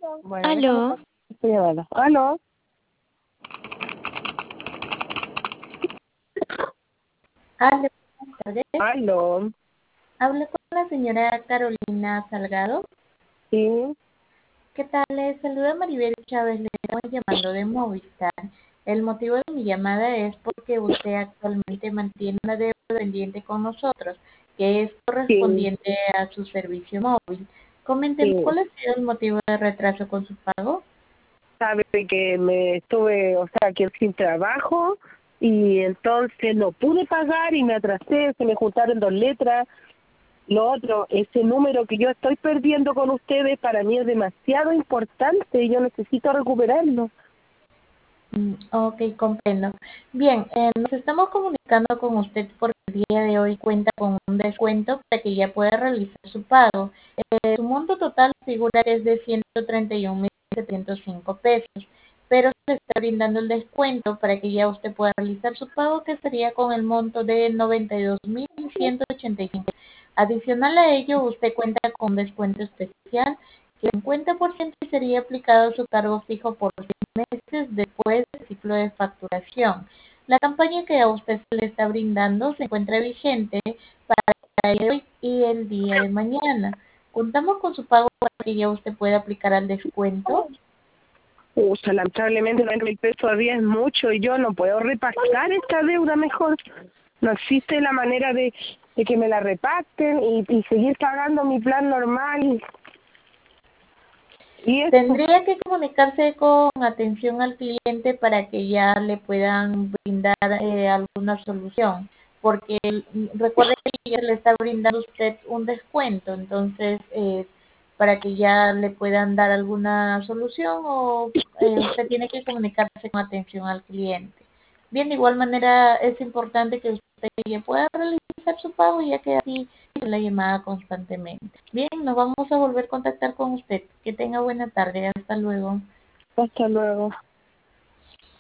Bueno, déjame Aló, pasar esta llamada. ¿Aló? Hola, buenas tardes. ¿Aló? Hablo con la señora Carolina Salgado. Sí, ¿Qué tal? Le saluda Maribel Chávez, le estamos llamando de Movistar. El motivo de mi llamada es porque usted actualmente mantiene una deuda pendiente con nosotros, que es sí, correspondiente a su servicio móvil. Coménteme, sí. ¿cuál ha sido el motivo de retraso con su pago? Sabe que me estuve, o sea, que sin trabajo y entonces no pude pagar y me atrasé, se me juntaron dos letras. Lo otro, ese número que yo estoy perdiendo con ustedes para mí es demasiado importante y yo necesito recuperarlo. Ok, comprendo. Bien, nos estamos comunicando con usted porque el día de hoy cuenta con un descuento para que ya pueda realizar su pago. Su monto total figura que es de 131.705 pesos, pero se le está brindando el descuento para que ya usted pueda realizar su pago, que sería con el monto de 92.185. Adicional a ello, usted cuenta con un descuento especial que el 50% sería aplicado a su cargo fijo por meses después del ciclo de facturación. La campaña que a usted se le está brindando se encuentra vigente para el día de hoy y el día de mañana. Contamos con su pago para que ya usted pueda aplicar al descuento. Lamentablemente 90.000 pesos todavía es mucho y yo no puedo repactar esta deuda mejor. No existe la manera de que me la repacten y seguir pagando mi plan normal. Y eso, Tendría que comunicarse con atención al cliente para que ya le puedan brindar alguna solución, porque recuerde que ya le está brindando usted un descuento, entonces para que ya le puedan dar alguna solución o usted tiene que comunicarse con atención al cliente. Bien, de igual manera es importante que usted ya pueda realizar su pago ya que así la llamada constantemente. Bien, nos vamos a volver a contactar con usted. Que tenga buena tarde. Hasta luego. hasta luego.